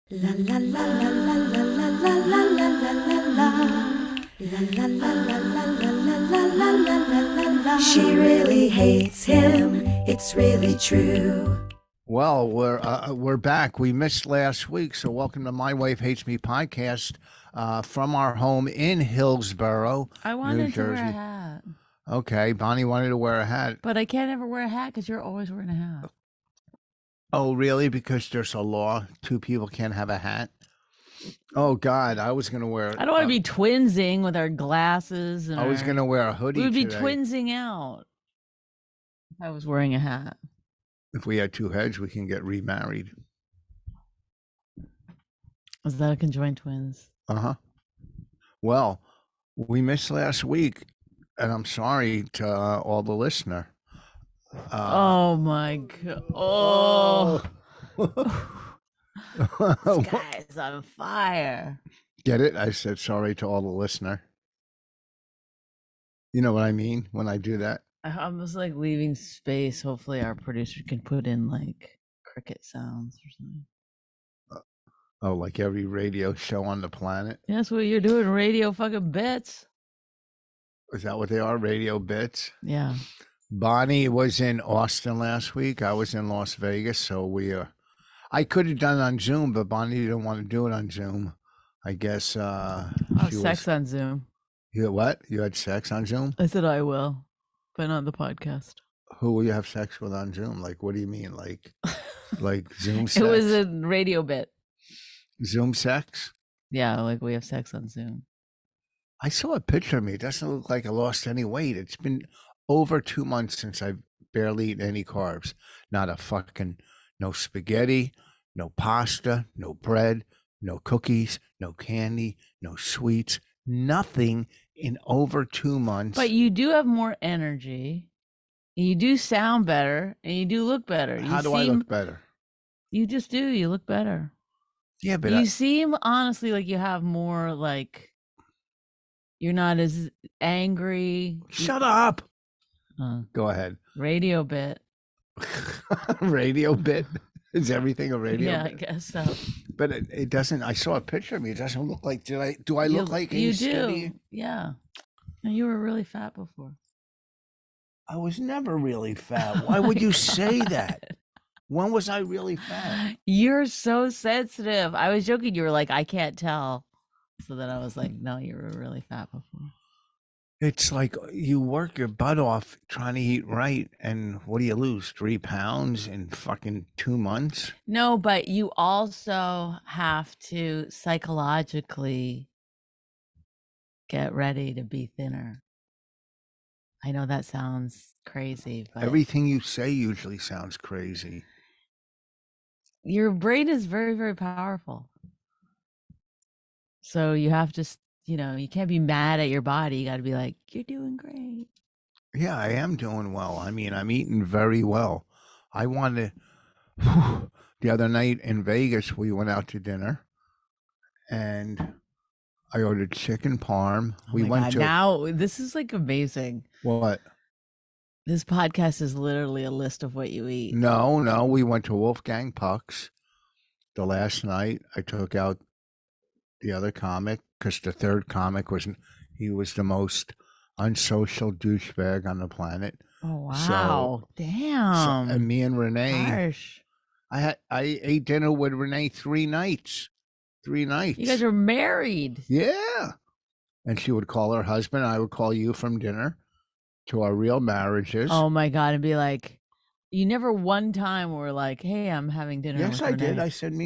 La la la la la la la la la la la la la. La la la la la la la la la la la. She really hates him. It's really true. Well, we're back. We missed last week, so welcome to My Wife Hates Me podcast from our home in Hillsborough, I New wanted to wear a Jersey. hat, Okay, Bonnie wanted to wear a hat. but I can't ever wear a hat because you're always wearing a hat. Oh, really? Because there's a law, two people can't have a hat. Oh God, I was gonna wear. I don't want to be twinsing with our glasses. And I was gonna wear a hoodie. We would be today. twinsing out if I was wearing a hat. If we had two heads, we can get remarried. Is that a conjoined twins? Uh-huh. Well, we missed last week, and I'm sorry to all the listener. Oh my god! Oh, this guy's on fire. Get it? I said sorry to all the listener. You know what I mean when I do that? I was like leaving space. Hopefully, our producer can put in like cricket sounds or something. Oh, like every radio show on the planet? That's what you're doing, radio fucking bits. Is that what they are? Radio bits? Yeah. Bonnie was in Austin last week. I was in Las Vegas, so I could have done it on Zoom, but Bonnie didn't want to do it on Zoom. I guess sex on Zoom. You had what? You had sex on Zoom? I said I will, but not the podcast. Who will you have sex with on Zoom? Like, what do you mean? Like Zoom sex? It was a radio bit. Zoom sex? Yeah, like we have sex on Zoom. I saw a picture of me. It doesn't look like I lost any weight. It's been over 2 months since I've barely eaten any carbs. Not a fucking, no spaghetti, no pasta, no bread, no cookies, no candy, no sweets, nothing in over 2 months. But you do have more energy. You do sound better, and you do look better. How do I look better? You just do. You look better. Yeah, but you seem honestly like you have more like you're not as angry. Shut up. Go ahead. Radio bit. Radio bit? Is everything a radio yeah, bit? I guess so. But it doesn't. I saw a picture of me. It doesn't look like. Do I look like you a do? skinny? Yeah. You were really fat before. I was never really fat. Why would you say that? When was I really fat? You're so sensitive. I was joking. You were like, I can't tell. So then I was like, no, you were really fat before. It's like you work your butt off trying to eat right, and what do you lose? 3 pounds in fucking 2 months? No, but you also have to psychologically get ready to be thinner. I know that sounds crazy, but everything you say usually sounds crazy. Your brain is very, very powerful. So you have to, you can't be mad at your body. You got to be like, you're doing great. Yeah, I am doing well. I mean, I'm eating very well. I wanted the other night in Vegas, we went out to dinner and I ordered chicken parm. Now this is like amazing. What? This podcast is literally a list of what you eat. No, we went to Wolfgang Puck's the last night. I took out the other comic because the third comic he was the most unsocial douchebag on the planet. Oh wow! Damn. And me and Renee, harsh. I ate dinner with Renee 3 nights. 3 nights. You guys are married. Yeah. And she would call her husband. I would call you from dinner to our real marriages. Oh my God. And be like, you never one time were like, hey, I'm having dinner. Yes, I Renee. did. I said,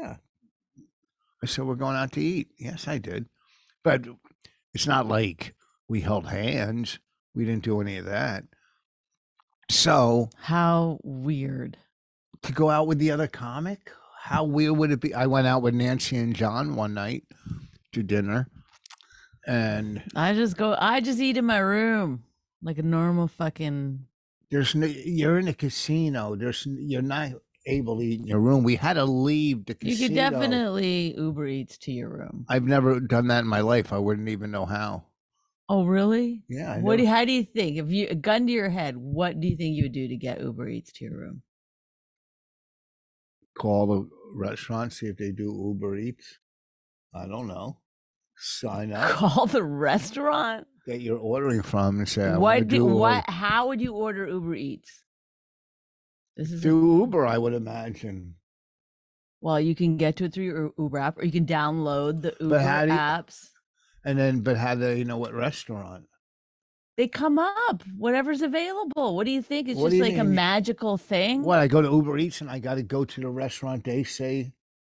I said, we're going out to eat. Yes, I did. But it's not like we held hands. We didn't do any of that. So. How weird. To go out with the other comic? How weird would it be? I went out with Nancy and John one night to dinner. And. I just eat in my room like a normal fucking. You're in a casino. You're not able to eat in your room. We had to leave the casino. You could definitely Uber Eats to your room. I've never done that in my life. I wouldn't even know how. Oh, really? Yeah. How do you think? If you a gun to your head, what do you think you would do to get Uber Eats to your room? Call restaurant, see if they do Uber Eats. I don't know. Sign up Call the restaurant. that you're ordering from and say, I want to What? do What? How would you order Uber Eats? This is through Uber, I would imagine. well, you can get to it through your Uber app, or you can download the Uber how do you- apps. And then, but how do you know what restaurant? They come up, whatever's available. What do you think? It's What just do you like a mean? magical thing. What, I go to Uber Eats and I got to go to the restaurant they say?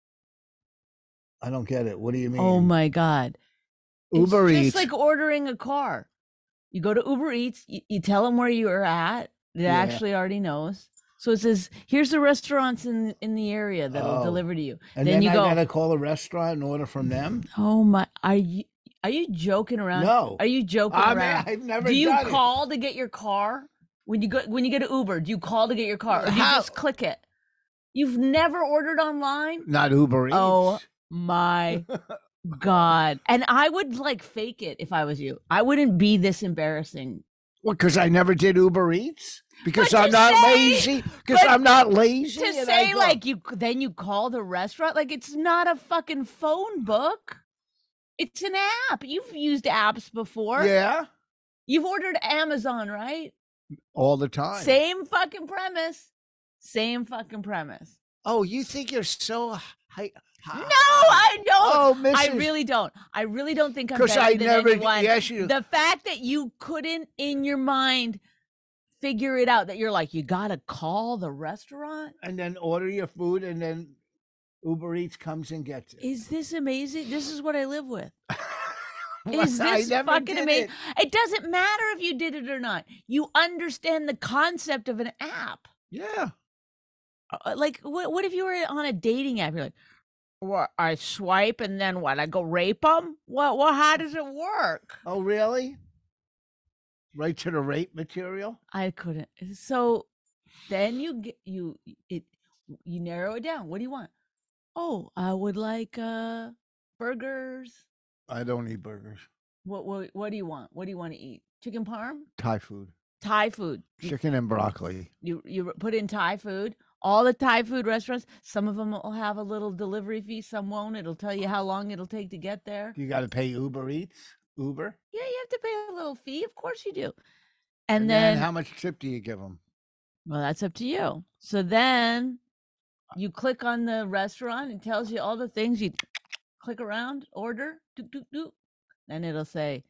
I don't get it. What do you mean? Oh my God. Uber it's Eats. just like ordering a car. You go to Uber Eats, you tell them where you're at. It Yeah. actually already knows. So it says, here's the restaurants in the area that'll Oh. deliver to you. And then then you I go, got to call a restaurant and order from them? oh my, are you joking around? No. Are you joking around? I've never Do you done call to get your car? When you get an Uber, do you call to get your car? Or do you How? just click it? You've never ordered online? it. Not Uber Eats. Oh my God. And I would like fake it if I was you. I wouldn't be this embarrassing. Well, because I never did Uber Eats? Because But to I'm not say- lazy? Because but I'm not lazy? To and I say go- like then you call the restaurant, like it's not a fucking phone book. It's an app. You've used apps before. Yeah, You've ordered Amazon, right? all the time. Same fucking premise. Same fucking premise. Oh, you think you're so high? No, I don't. Oh, Mrs. I really don't. I really don't think I'm Because better I than never. anyone. Yes, you. The fact that you couldn't in your mind figure it out, that you're like, you gotta call the restaurant. And then order your food, and then Uber Eats comes and gets it. Is this amazing? This is what I live with. What? Is I this never fucking did amazing? it. It doesn't matter if you did it or not. You understand the concept of an app. Yeah. Like, what if you were on a dating app? You're like, what? I swipe and then what? I go rape them? What? How does it work? Oh, really? Right to the rape material? I couldn't. So then you narrow it down. What do you want? Oh, I would like burgers. I don't eat burgers. What do you want? What do you want to eat? Chicken parm? Thai food. Thai food. Chicken and broccoli. You put in Thai food. All the Thai food restaurants, some of them will have a little delivery fee, some won't. It'll tell you how long it'll take to get there. You got to pay Uber Eats? Uber? Yeah, you have to pay a little fee. Of course you do. And then how much tip do you give them? well, that's up to you. So then you click on the restaurant. It tells you all the things. You click around, order, doop, doop, doop. Then it'll say,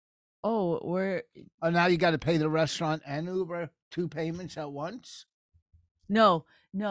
oh, we're Oh, now you got to pay the restaurant and Uber 2 payments at once? no.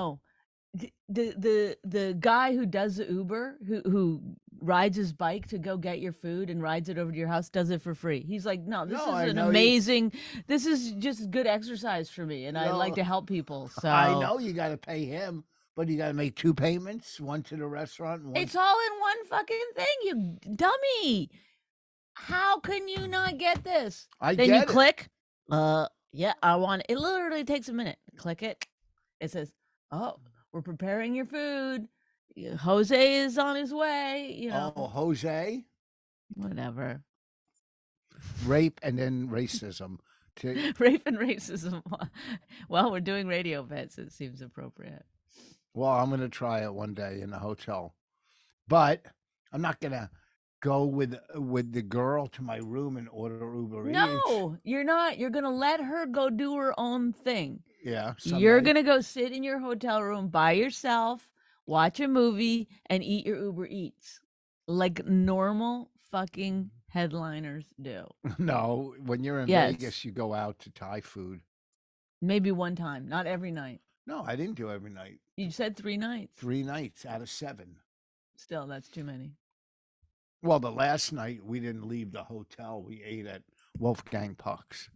The guy who does the Uber, who rides his bike to go get your food and rides it over to your house, does it for free. He's like, no, this No, I is an know you- amazing. This is just good exercise for me, and I like No, to help people. So I know you got to pay him, but you got to make 2 payments, one to the restaurant and one. it's all in one fucking thing. You dummy. How can you not get this? I Then get you it. click. Yeah, I want it. It literally takes a minute. Click it. It says, "Oh, we're preparing your food. Jose is on his way." You know, Oh, Jose, whatever. rape and then racism. To, Rape and racism. Well, we're doing radio bets. It seems appropriate. well, I'm going to try it one day in a hotel, but I'm not going to go with the girl to my room and order Uber Eats. No, you're not. You're gonna let her go do her own thing. Yeah. You're some night. gonna go sit in your hotel room by yourself, watch a movie, and eat your Uber Eats like normal fucking headliners do. No, when you're in Yes. Vegas, you go out to Thai food. Maybe one time, not every night. No, I didn't do every night. You said 3 nights. 3 nights out of 7. Still, that's too many. Well, the last night we didn't leave the hotel. We ate at Wolfgang Puck's.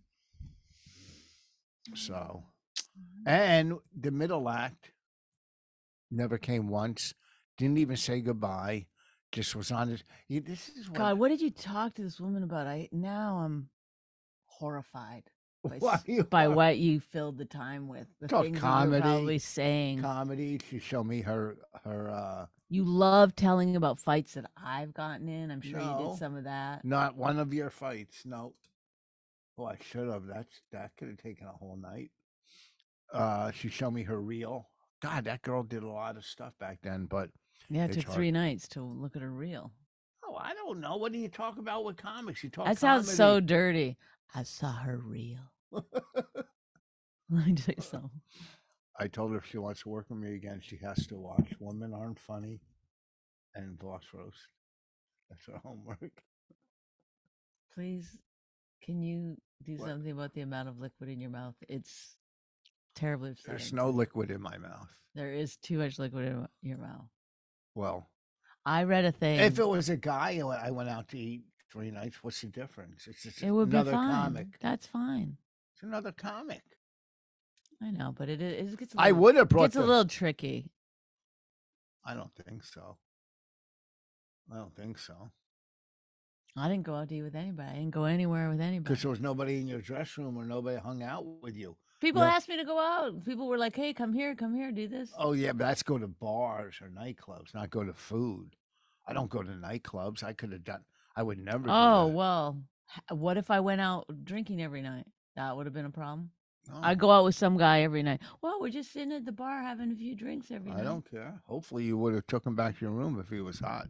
So, and the middle act never came once. Didn't even say goodbye. Just was on his. This is what. God, what did you talk to this woman about? I'm horrified by, What you by are. what you filled the time with. The Talk things that comedy, you were probably saying. comedy. She showed me her. You love telling about fights that I've gotten in. I'm sure you No. did some of that. Not one of your fights. No. Oh, I should have. That could have taken a whole night. She showed me her reel God, that girl did a lot of stuff back then, but Yeah, it it's took hard. 3 nights to look at her reel. Oh, I don't know. What do you talk about with comics? You talk That sounds so comedy. dirty. I saw her reel. Let me tell you something. I told her if she wants to work with me again, she has to watch Women Aren't Funny and Boss Roast. That's her homework. Please, can you do What? something about the amount of liquid in your mouth? It's terribly upsetting. There's no liquid in my mouth. There is too much liquid in your mouth. Well, I read a thing. if it was a guy, I went out to eat 3 nights. What's the difference? It's just it would another be fine. comic. That's fine. It's another comic. I know, but it gets. I would have brought. It's a little tricky. I don't think so. I don't think so. I didn't go out to eat with anybody. I didn't go anywhere with anybody. Because there was nobody in your dress room or nobody hung out with you. People asked me to go out. People were like, "Hey, come here, do this." Oh yeah, but that's go to bars or nightclubs, not go to food. I don't go to nightclubs. I could have done. I would never. Oh do that. well, what if I went out drinking every night? That would have been a problem. No, I go out with some guy every night. Well, we're just sitting at the bar having a few drinks every night. I don't care. Hopefully, you would have took him back to your room if he was hot.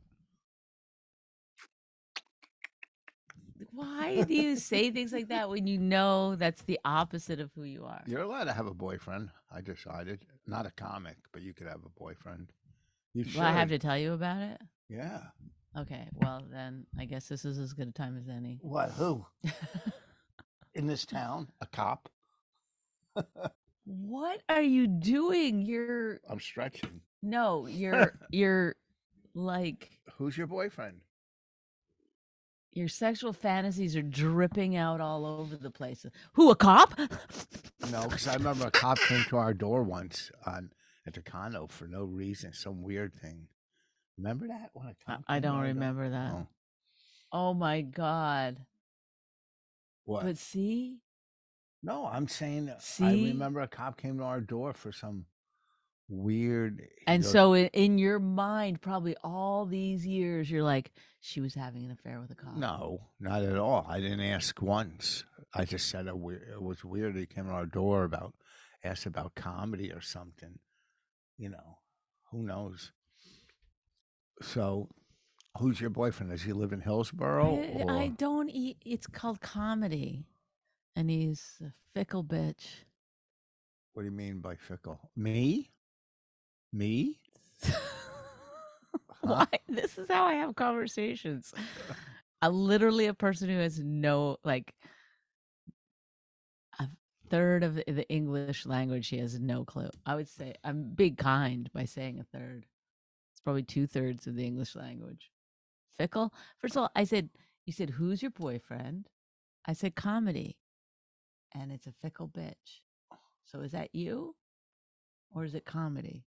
Why do you say things like that when you know that's the opposite of who you are? You're allowed to have a boyfriend. I decided, not a comic, but you could have a boyfriend. You should. Well, I have to tell you about it? Yeah. Okay, well then I guess this is as good a time as any. What? Who? In this town? A cop? What are you doing? I'm stretching. No, you're like, Who's your boyfriend? your sexual fantasies are dripping out all over the place. Who, a cop? No, because I remember a cop came to our door once at the condo for no reason, some weird thing. Remember that? When a cop I came to don't our door? remember that. Oh. Oh my God. What? But see? No, I'm saying I See? remember a cop came to our door for some weird. And so in your mind, probably all these years, you're like, she was having an affair with a cop. No, not at all. I didn't ask once. I just said it was weird. He came to our door asked about comedy or something. You know, who knows? So, who's your boyfriend? Does he live in Hillsborough? I don't eat. It's called comedy. And he's a fickle bitch. What do you mean by fickle? Me? Why? This is how I have conversations. Literally a person who has no, like, a third of the English language, he has no clue. I would say I'm being kind by saying a third. It's probably 2/3 of the English language. Fickle? First of all, you said, who's your boyfriend? I said comedy. And it's a fickle bitch. So is that you? Or is it comedy?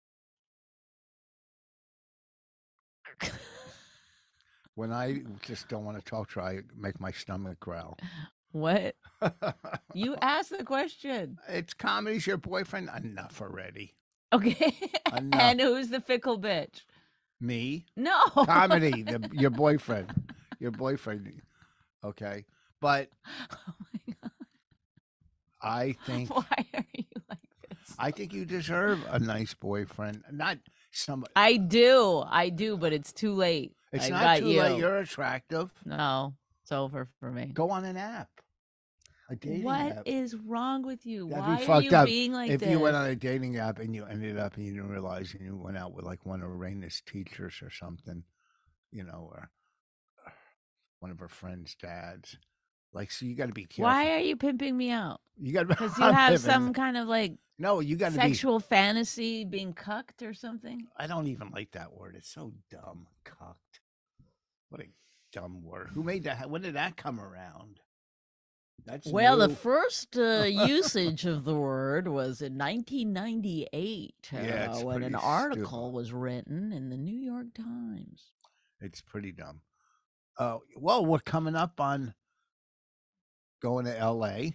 When I just don't want to talk to her, I make my stomach growl. What? You asked the question. It's comedy's your boyfriend? Enough already. Okay. Enough. And who's the fickle bitch? Me? No. Comedy, your boyfriend. Your boyfriend. Okay. But Oh my God. I think Why are you like this? I think you deserve a nice boyfriend. Not somebody. I do, but it's too late. It's I not got too you. late. You're attractive. No, it's over for me. Go on an app. A dating What app. is wrong with you? That'd be Why are fucked you up being like if this? you went on a dating app and you ended up and you didn't realize and you went out with like one of Raina's teachers or something, you know, or one of her friends' dads. Like, so you got to be careful. Why are you pimping me out? You got Because you have some kind of like No, you got to be. sexual fantasy being cucked or something? I don't even like that word. It's so dumb. Cucked. What a dumb word. Who made that? When did that come around? That's Well, the new. first usage of the word was in 1998 Yeah, it's when an pretty article stupid. was written in the New York Times. It's pretty dumb. Well, we're coming up on going to LA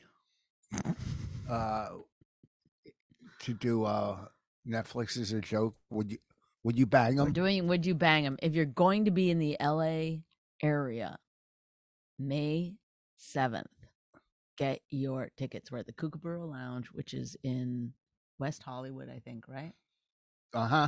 to do Netflix is a joke. Would you bang We're them? doing Would You Bang 'Em? If you're going to be in the LA area, May 7th, get your tickets. We're at the Kookaburra Lounge, which is in West Hollywood, I think, right? Uh-huh.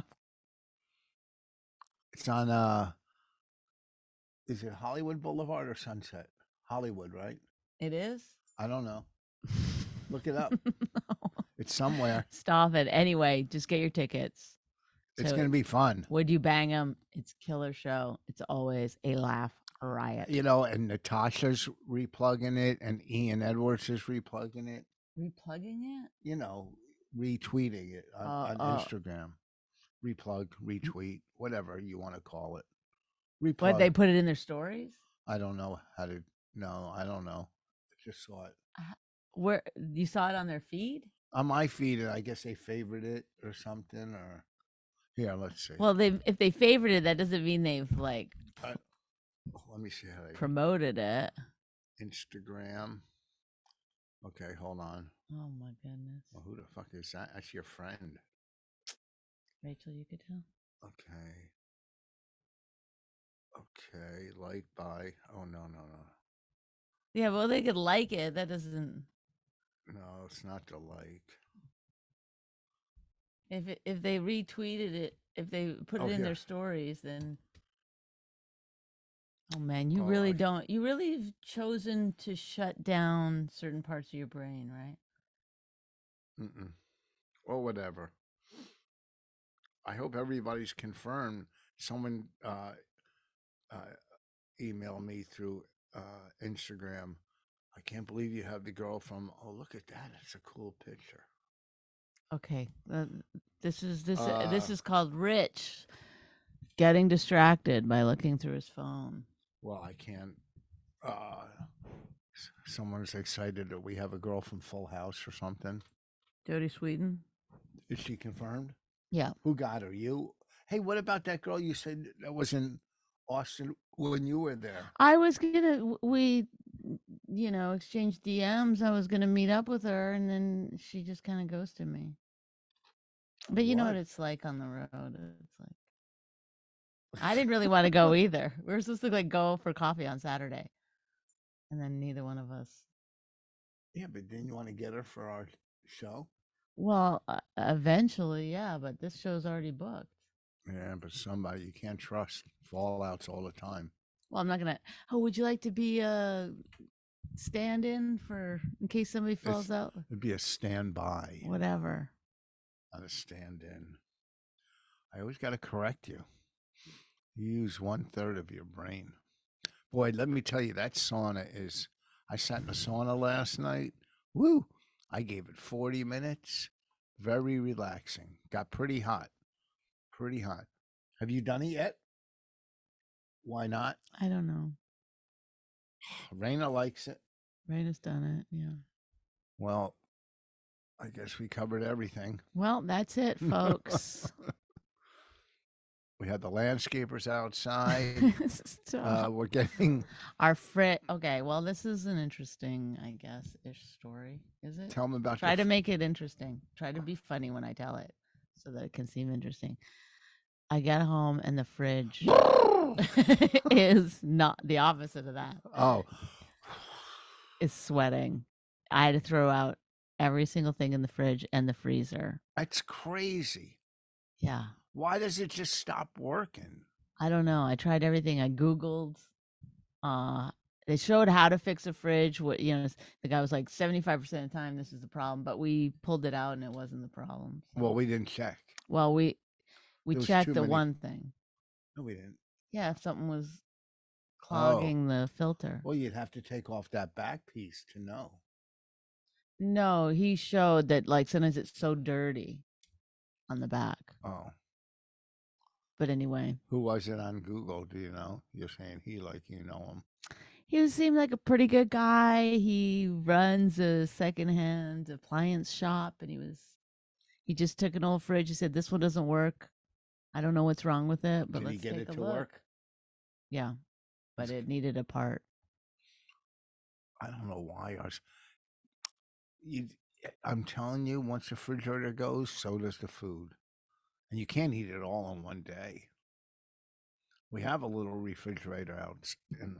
It's on is it Hollywood Boulevard or Sunset? Hollywood, right? It is? I don't know. Look it up. No. It's somewhere. Stop it. Anyway, just get your tickets. It's So, going to be fun. Would You Bang 'Em? It's killer show. It's always a laugh riot. You know, and Natasha's replugging it, and Ian Edwards is replugging it. Replugging it? You know, retweeting it on Instagram. Replug, retweet, whatever you want to call it. Replug. What, they put it in their stories? I don't know how to. No, I don't know. I just saw it. Where you saw it on their feed? On my feed, I guess they favored it or something. Or here, let's see. Well, if they favored it, that doesn't mean they've like let me see how they promoted it. Instagram. Okay, hold on. Oh my goodness. Well, who the fuck is that? That's your friend. Rachel, you could tell. Okay. Okay, like by. Oh no. Yeah, well, they could like it. That doesn't. No, it's not the like. If they retweeted it, if they put it in their stories, then. Oh man, you really don't. You really have chosen to shut down certain parts of your brain, right? Or whatever. I hope everybody's confirmed. Someone emailed me through Instagram. I can't believe you have the girl from. Oh, look at that! It's a cool picture. Okay, this is called Rich getting distracted by looking through his phone. Well, I can't. Someone's excited that we have a girl from Full House or something. Jodie Sweetin. Is she confirmed? Yeah. Who got her? You? Hey, what about that girl you said that was in Austin when you were there? I was we exchanged DMs. I was gonna meet up with her, and then she just kind of ghosted me. But you know what it's like on the road. It's like I didn't really want to go either. We were supposed to like go for coffee on Saturday, and then neither one of us. Yeah, but didn't you want to get her for our show? Well, eventually, yeah, but this show's already booked. Yeah, but somebody you can't trust. Fallouts all the time. Well, I'm not gonna. Oh, would you like to be a stand-in in case somebody falls out? It'd be a standby. Whatever. Not a stand-in. I always got to correct you. You use 1/3 of your brain. Boy, let me tell you, that sauna is. I sat in a sauna last night. Woo! I gave it 40 minutes. Very relaxing. Got pretty hot. Pretty hot. Have you done it yet? Why not? I don't know. Raina likes it. Raina's done it, yeah. Well, I guess we covered everything. Well, that's it, folks. We had the landscapers outside. We're getting our friend. Okay, well, this is an interesting, I guess, ish story. Is it? Tell them about. Try to make it interesting. Try to be funny when I tell it, so that it can seem interesting. I get home and the fridge is not the opposite of that. Oh, is sweating. I had to throw out every single thing in the fridge and the freezer. That's crazy. Yeah. Why does it just stop working? I don't know. I tried everything. I Googled. They showed how to fix a fridge. The guy was like 75% of the time this is the problem, but we pulled it out and it wasn't the problem. So. Well, we didn't check. Well, we checked the one thing. No, we didn't. Yeah, if something was clogging the filter. Well, you'd have to take off that back piece to know. No, he showed that like sometimes it's so dirty on the back. Oh. But anyway. Who was it on Google? Do you know? You're saying he like you know him. He seemed like a pretty good guy. He runs a secondhand appliance shop, and he just took an old fridge. He said, "This one doesn't work. I don't know what's wrong with it, but let's take a look." Did he get it to work? Yeah, but it needed a part. I don't know why I'm telling you, once the refrigerator goes, so does the food. And you can't eat it all in one day. We have a little refrigerator out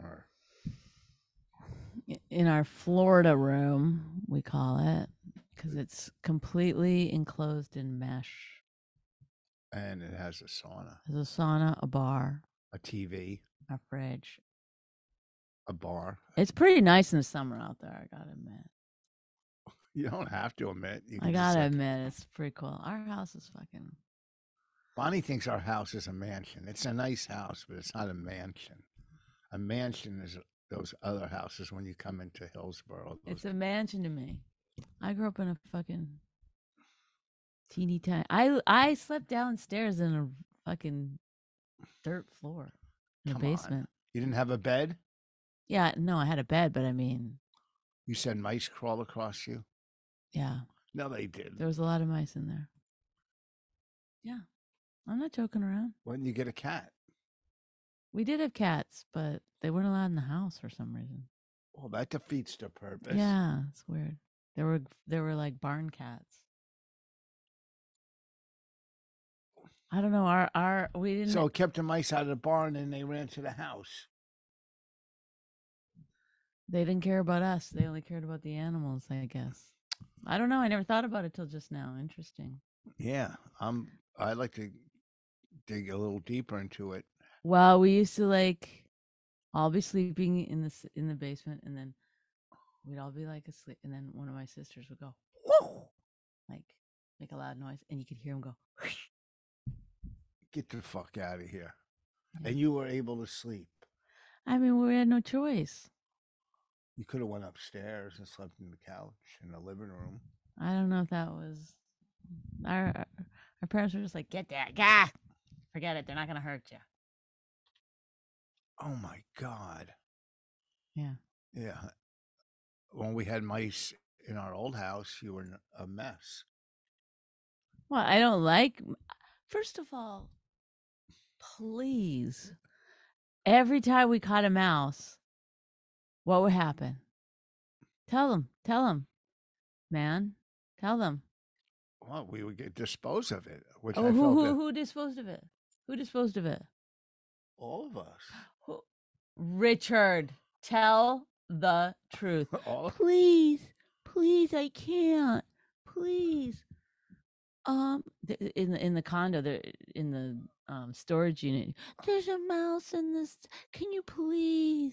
in our Florida room, we call it, because it's completely enclosed in mesh. And it has a sauna, There's a sauna, a bar, a TV, a fridge. a bar. It's pretty nice in the summer out there, I gotta admit. You don't have to admit. You I can just gotta say, admit, it's pretty cool. Our house is fucking. Bonnie thinks our house is a mansion. It's a nice house, but it's not a mansion. A mansion is those other houses when you come into Hillsborough. It's a mansion to me. I grew up in a fucking teeny tiny. I slept downstairs in a fucking dirt floor in a Come on. basement. You didn't have a bed? Yeah, no, I had a bed, but I mean, You said mice crawl across you? yeah, No, they did. there was a lot of mice in there. Yeah, I'm not joking around. When did you get a cat? We did have cats, but they weren't allowed in the house for some reason. Well, that defeats the purpose. Yeah, it's weird. There were like barn cats. I don't know. Our we didn't. So it kept the mice out of the barn and they ran to the house. They didn't care about us. They only cared about the animals, I guess. I don't know. I never thought about it till just now. Interesting. Yeah, I like to dig a little deeper into it. Well, we used to like all be sleeping in the basement, and then we'd all be like asleep, and then one of my sisters would go, whoo! Like make a loud noise, and you could hear him go. Whoosh. Get the fuck out of here. Yeah. And you were able to sleep. I mean, we had no choice. You could have went upstairs and slept in the couch in the living room. I don't know if that was our parents were just like, get that guy. Forget it. They're not gonna hurt you. Oh my God. Yeah. Yeah. When we had mice in our old house, you were a mess. Well, I don't like. First of all, please. Every time we caught a mouse, what would happen? Tell them, man. Tell them. Well, we would dispose of it, which Oh, I felt that who disposed of it? Who disposed of it? all of us. Richard, tell the truth. All Please, I can't. Please. In the condo, in the storage unit, there's a mouse in this. Can you please?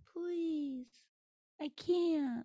I can't.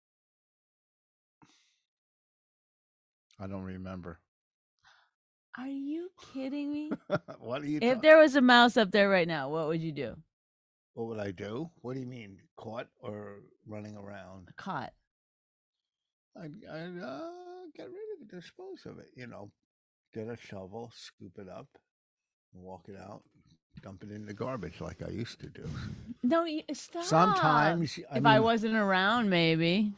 I don't remember. Are you kidding me? What are you If there was a mouse up there right now, what would you do? What would I do? What do you mean? Caught or running around? Caught. I'd get rid of it, dispose of it, get a shovel, scoop it up, and walk it out, dump it in the garbage like I used to do. No, stop. Sometimes, if I wasn't around, maybe.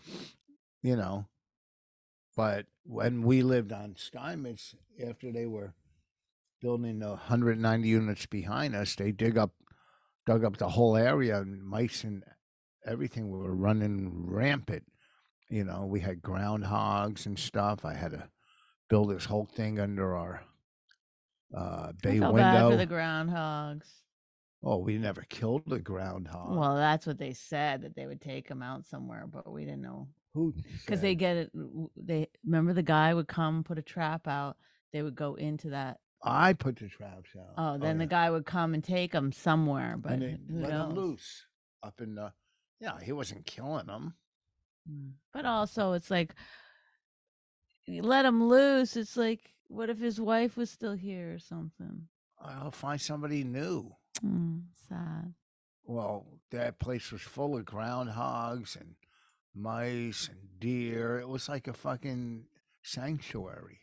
But when we lived on Steinmetz, after they were building the 190 units behind us, they dug up the whole area, and mice and everything were running rampant. We had groundhogs and stuff. I had to build this whole thing under our bay I felt window. bad for the groundhogs. Oh, we never killed a groundhog. Well, that's what they said, that they would take them out somewhere, but we didn't know. Who? Because they get it. They remember the guy would come put a trap out. They would go into that. I put the traps out. Oh, then the guy would come and take them somewhere, but and who let knows? them loose up in the. Yeah, he wasn't killing them. But also, it's like, you let him loose. It's like, what if his wife was still here or something? I'll find somebody new. Sad. Well, that place was full of groundhogs and mice and deer. It was like a fucking sanctuary.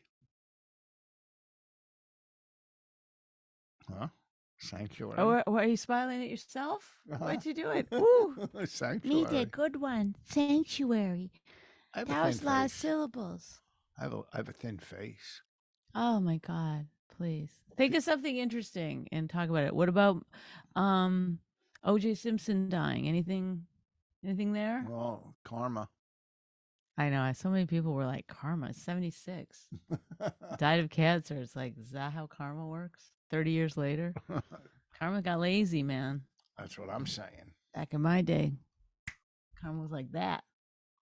Huh? Sanctuary. Oh, are you smiling at yourself? Why'd you do it? Ooh. Sanctuary. Need a good one. Sanctuary. I have That a was a thin lot of face. syllables. I have a thin face. Oh my God. Please. Think of something interesting and talk about it. What about O.J. Simpson dying? Anything there? Oh, karma. I know. So many people were like, karma, 76. Died of cancer. It's like, is that how karma works? 30 years later? Karma got lazy, man. That's what I'm saying. Back in my day, karma was like that.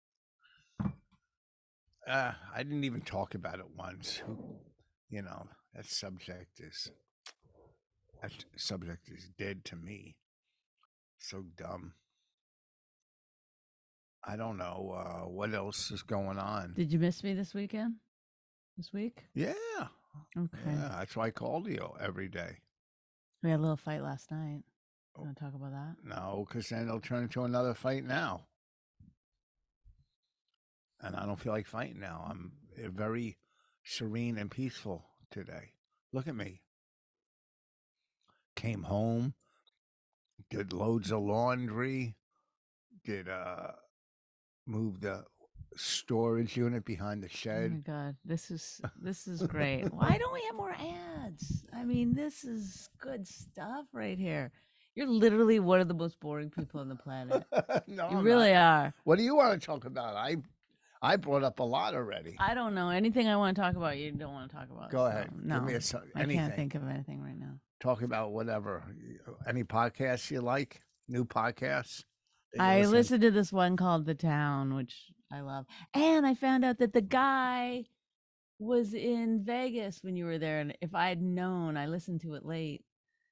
I didn't even talk about it once. That subject is dead to me. So dumb. I don't know what else is going on. Did you miss me this weekend? This week? Yeah. Okay. Yeah, that's why I called you every day. We had a little fight last night. Want to talk about that? No, because then it'll turn into another fight now. And I don't feel like fighting now. I'm very serene and peaceful today. Look at me. Came home, did loads of laundry, did move the storage unit behind the Oh my shed. God, this is great. Why don't we have more ads? I mean, this is good stuff right here. You're literally one of the most boring people on the planet. No, You I'm really not. are. What do you want to talk about? I brought up a lot already. I don't know anything I want to talk about. You don't want to talk about. Go so, ahead. No, Give me I anything. can't think of anything right now. Talk about whatever. Any podcasts you like? New podcasts? I listened to this one called The Town, which I love. And I found out that the guy was in Vegas when you were there. And if I'd known, I listened to it late.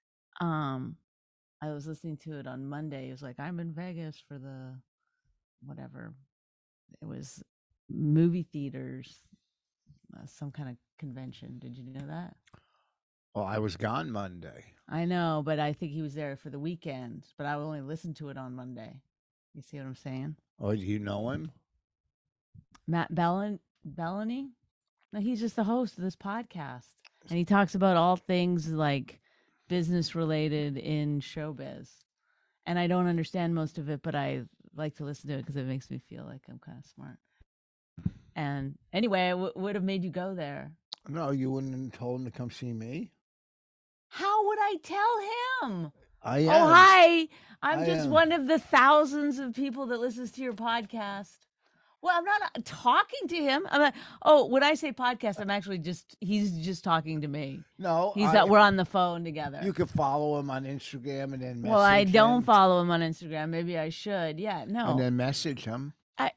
I was listening to it on Monday. He was like, I'm in Vegas for the whatever. It was movie theaters, some kind of convention. Did you know that? Well, I was gone Monday. I know, but I think he was there for the weekend. But I only listened to it on Monday. You see what I'm saying? Oh, do you know him? Matt Bellany? No, he's just the host of this podcast. And he talks about all things like business related in showbiz. And I don't understand most of it, but I like to listen to it because it makes me feel like I'm kind of smart. And anyway, I would have made you go there. No, you wouldn't have told him to come see me. How would I tell him? I am. Oh, hi. I'm I just am. one of the thousands of people that listens to your podcast. Well, I'm not talking to him. I'm not, when I say podcast, I'm actually he's just talking to me. No, We're on the phone together. You could follow him on Instagram and then message Well, I don't him. follow him on Instagram. Maybe I should. Yeah, no. And then message him.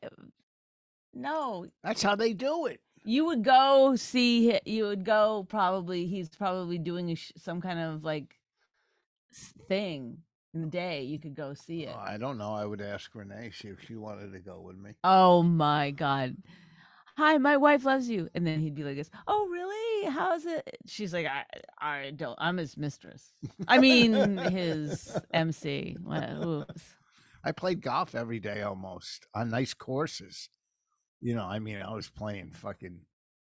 No. That's how they do it. You would go see. You would go probably. He's probably doing some kind of like thing in the day. You could go see it. I don't know. I would ask Renee, see if she wanted to go with me. Oh my God. Hi, my wife loves you. And then he'd be like this. Oh, really? How's it? She's like, I don't. I'm his mistress. I mean, his MC. Oops. I played golf every day almost on nice courses. You know, I mean, I was playing fucking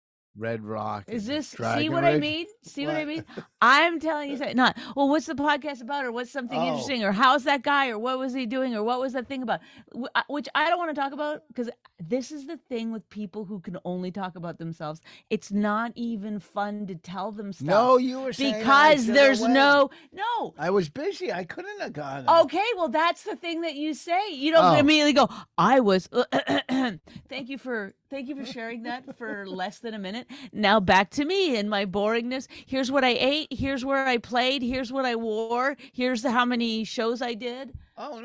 Red Rock. Is this Dragon see what Ridge. I mean? See what I mean? I'm telling you something. Not well. What's the podcast about, or what's something interesting, or how's that guy, or what was he doing, or what was that thing about? Which I don't want to talk about because this is the thing with people who can only talk about themselves. It's not even fun to tell them stuff. No, you were saying because there's no. I was busy. I couldn't have gone. Okay, well that's the thing that you say. You don't immediately go. I was. Thank you for sharing that for less than a minute. Now back to me and my boringness. Here's what I ate. Here's where I played. Here's what I wore. Here's how many shows I did. Oh,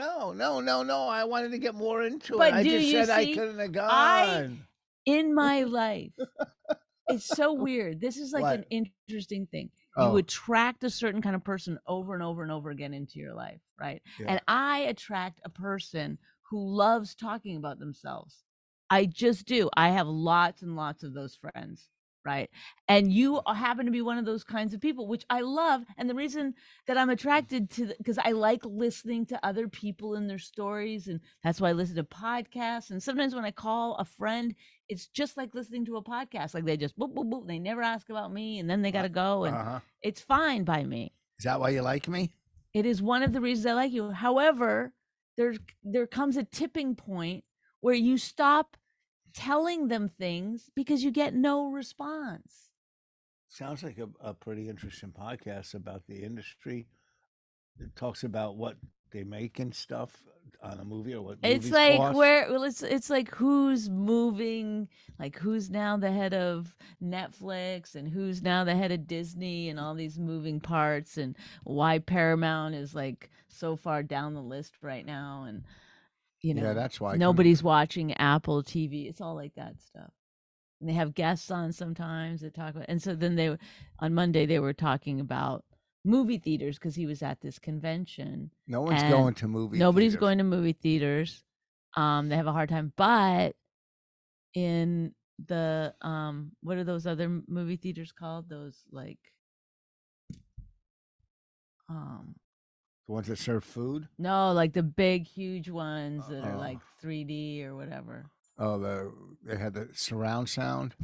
no. I wanted to get more into But it. I do just you said I see, couldn't have gone. In my life, it's so weird. This is like What? an interesting thing. You attract a certain kind of person over and over and over again into your life, right? Yeah. And I attract a person who loves talking about themselves. I just do. I have lots and lots of those friends, right? And you happen to be one of those kinds of people, which I love. And the reason that I'm attracted to, because I like listening to other people and their stories, and that's why I listen to podcasts. And sometimes when I call a friend, it's just like listening to a podcast. Like they just boop, boop, boop. They never ask about me, and then they got to go, and it's fine by me. Is that why you like me? It is one of the reasons I like you. However, there comes a tipping point where you stop telling them things because you get no response. Sounds like a pretty interesting podcast about the industry. It talks about what they make and stuff on a movie, or what it's like cost. It's like who's moving, like who's now the head of Netflix and who's now the head of Disney, and all these moving parts, and why Paramount is like so far down the list right now, and you know, that's why nobody's watching Apple TV. It's all like that stuff. And they have guests on sometimes that talk about, and so then they on Monday they were talking about movie theaters because he was at this convention. No one's and going to movie nobody's theaters. going to movie theaters. They have a hard time, but in the what are those other movie theaters called? Those like The ones that serve food? no, like the big huge ones that are like 3D or whatever. Oh, they had the surround sound.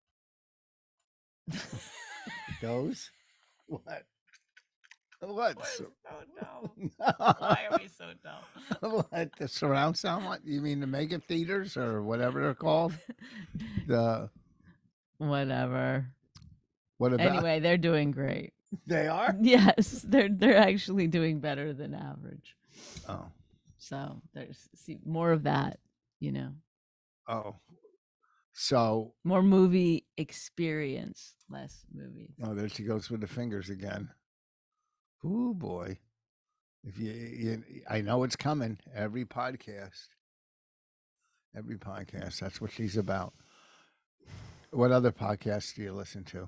Those? What? What? So dumb. Why are we so dumb? What? The surround sound? What? You mean the mega theaters or whatever they're called? The whatever. What about? Anyway, they're doing great. They are? Yes, they're actually doing better than average. Oh. So there's more of that, Oh. So more movie experience, less movies. Oh, there she goes with the fingers again. Ooh, boy. If I know it's coming. Every podcast. That's what she's about. What other podcasts do you listen to?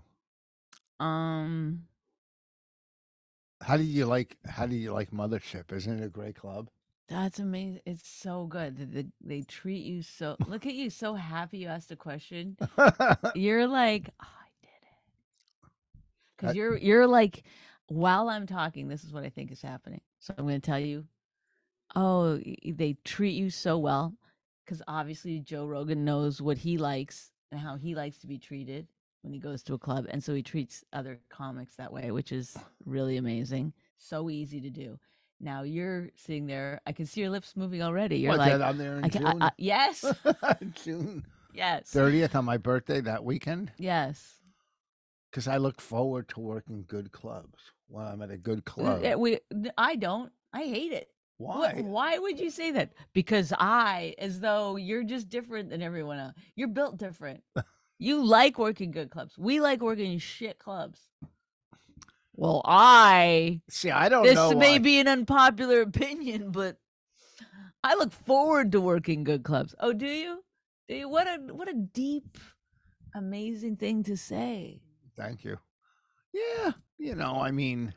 How do you like Mothership? Isn't it a great club? That's amazing. It's so good. They treat you so. Look at you, so happy you asked a question. You're like, oh, I did it. Because you're like, while I'm talking, this is what I think is happening. So I'm going to tell you. Oh, they treat you so well. Because obviously Joe Rogan knows what he likes and how he likes to be treated when he goes to a club, and so he treats other comics that way, which is really amazing. So easy to do. Now you're sitting there. I can see your lips moving already. You're like, I'm there in June? Yes. June. Yes. 30th on my birthday that weekend? Yes. Because I look forward to working good clubs when I'm at a good club. I don't. I hate it. Why? Why would you say that? Because as though you're just different than everyone else. You're built different. You like working good clubs. We like working in shit clubs. Well, I don't know. This may be an unpopular opinion, but I look forward to working good clubs. Oh, do you? What a deep, amazing thing to say. Thank you. Yeah, I mean,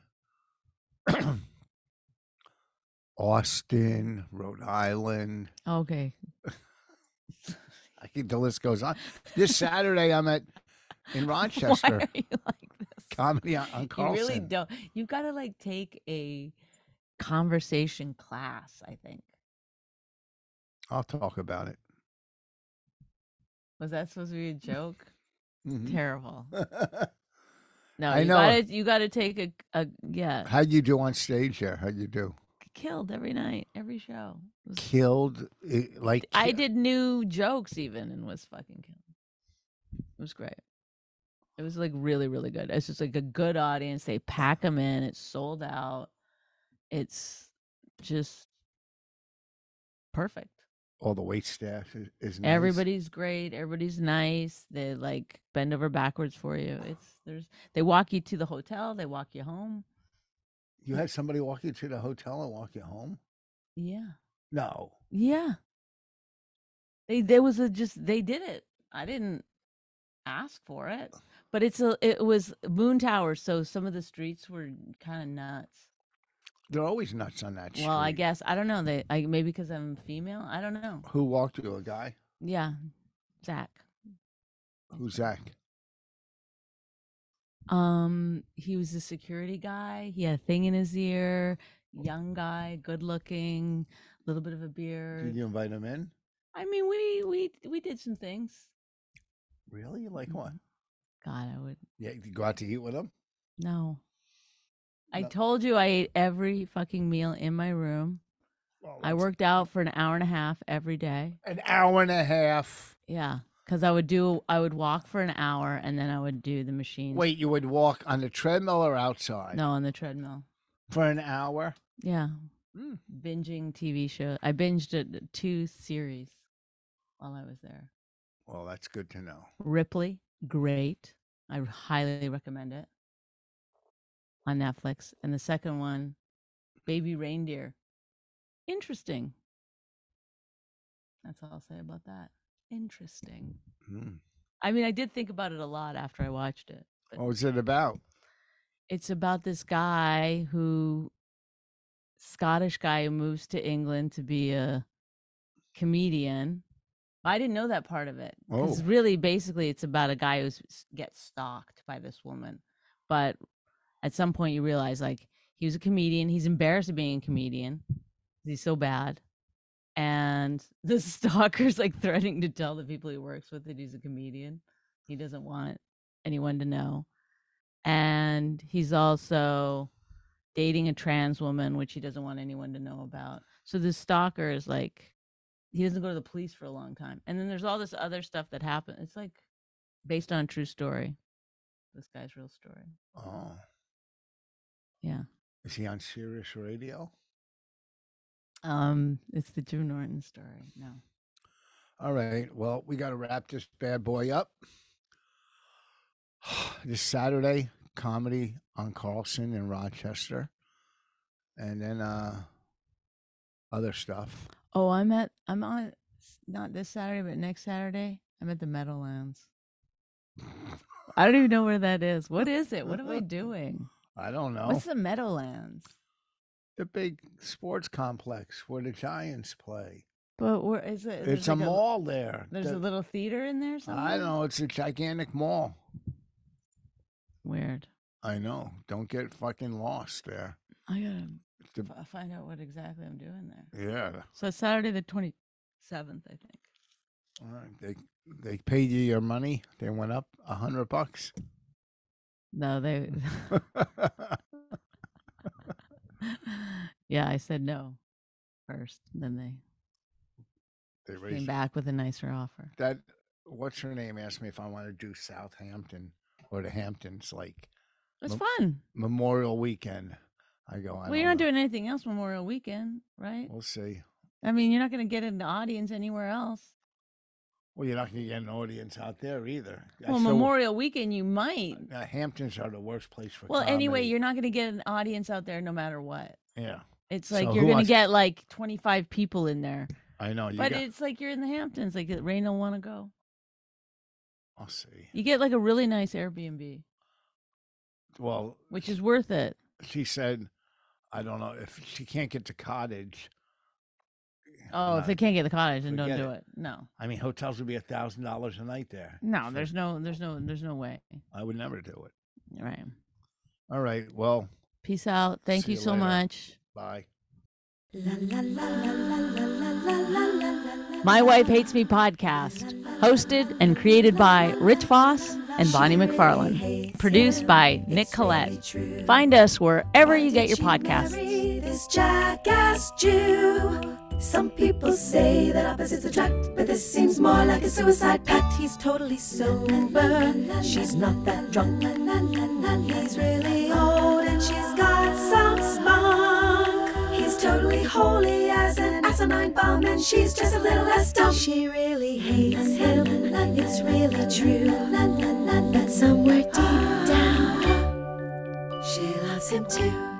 Austin, Rhode Island. Okay. I think the list goes on. This Saturday, I'm in Rochester. Why are you like this? Comedy on Carlson. You really don't. You've got to take a conversation class, I think. I'll talk about it. Was that supposed to be a joke? Mm-hmm. Terrible. No, I know. You got to take a yeah. How'd you do on stage there? How'd you do? Killed every night, every show. Killed? I did new jokes even and was fucking killed. It was great. It was really, really good. It's just a good audience. They pack them in. It's sold out. It's just perfect. All the wait staff is nice. Everybody's great. Everybody's nice. They bend over backwards for you. They walk you to the hotel. They walk you home. You had somebody walk you to the hotel and walk you home? Yeah. No. Yeah. They did it. I didn't ask for it, but it was Moon Tower, so some of the streets were kind of nuts. They're always nuts on that street. Well, I guess I don't know. Maybe because I'm female. I don't know. Who walked you? A guy? Yeah, Zach. Who's Zach? He was a security guy. He had a thing in his ear. Young guy, good looking, a little bit of a beard. Did you invite him in? I mean, we did some things. Really? Like what? God, I would. Yeah, you go out to eat with him? No. I told you I ate every fucking meal in my room. Well, I worked out for an hour and a half every day. An hour and a half? Yeah. Because I would walk for an hour and then I would do the machines. Wait, you would walk on the treadmill or outside? No, on the treadmill. For an hour? Yeah. Binging TV show. I binged 2 series while I was there. Well, that's good to know. Ripley, great. I highly recommend it on Netflix. And the second one, Baby Reindeer. Interesting. That's all I'll say about that. Interesting. I mean, I did think about it a lot after I watched it. But What was it about? it's about this guy Scottish guy who moves to England to be a comedian. I didn't know that part of it. Because Oh. really, basically, it's about a guy who gets stalked by this woman. But at some point, you realize, like, he was a comedian. He's embarrassed of being a comedian. He's so bad. And the stalker's, like, threatening to tell the people he works with that he's a comedian. He doesn't want anyone to know. And he's also dating a trans woman, which he doesn't want anyone to know about. So the stalker is like, he doesn't go to the police for a long time. And then there's all this other stuff that happened. It's like based on a true story. This guy's real story. Oh. Yeah. Is he on Sirius Radio? It's the Drew Norton story. No. All right. Well, we got to wrap this bad boy up. This Saturday, comedy on Carlson in Rochester. And then other stuff. Oh, I'm on not this Saturday, but next Saturday. I'm at the Meadowlands. I don't even know where that is. What is it? What am I doing? I don't know. What's the Meadowlands? The big sports complex where the Giants play. But where is it? It's There's a like mall there. There's a little theater in there somewhere? I know. It's a gigantic mall. Weird. I know. Don't get fucking lost there. I gotta find out what exactly I'm doing there. Yeah. So it's Saturday the 27th, I think. All right. They paid you your money. They went up $100. No, they. Yeah, I said no first. Then they came raised back with a nicer offer. that. What's her name? Asked me if I want to do Southampton or the Hamptons, like It's fun. Memorial Weekend. I go. Well, you're not doing anything else Memorial Weekend, right? We'll see. I mean, you're not going to get an audience anywhere else. Well, you're not going to get an audience out there either. Well, Memorial Weekend, you might. Hamptons are the worst place for. Well, anyway, comedy. you're not going to get an audience out there no matter what. Yeah. It's like So you're who going to wants- get like 25 people in there. I know. But it's like you're in the Hamptons. Like Rain will want to go. I'll see. You get like a really nice Airbnb, Well, which is worth it. she said, I don't know if she can't get the cottage. Oh, if they can't get the cottage, then don't forget do it. it. No, I mean, hotels would be $1,000 a night there. no, So there's no way. I would never do it. Right. All right. Well, Peace out. Thank See you you so later. much. bye. My Wife Hates Me podcast, hosted and created by Rich Voss and Bonnie McFarlane, produced by Nick Collette. Find us wherever you get your podcasts. This jackass Jew. Some people say that opposites attract, but this seems more like a suicide pact. He's totally sober, she's not that drunk. He's really old and she's got some spunk. He's totally holy as an asinine bomb, and she's just a little less dumb. She really hates him, it's really true. But somewhere deep down, she loves him too.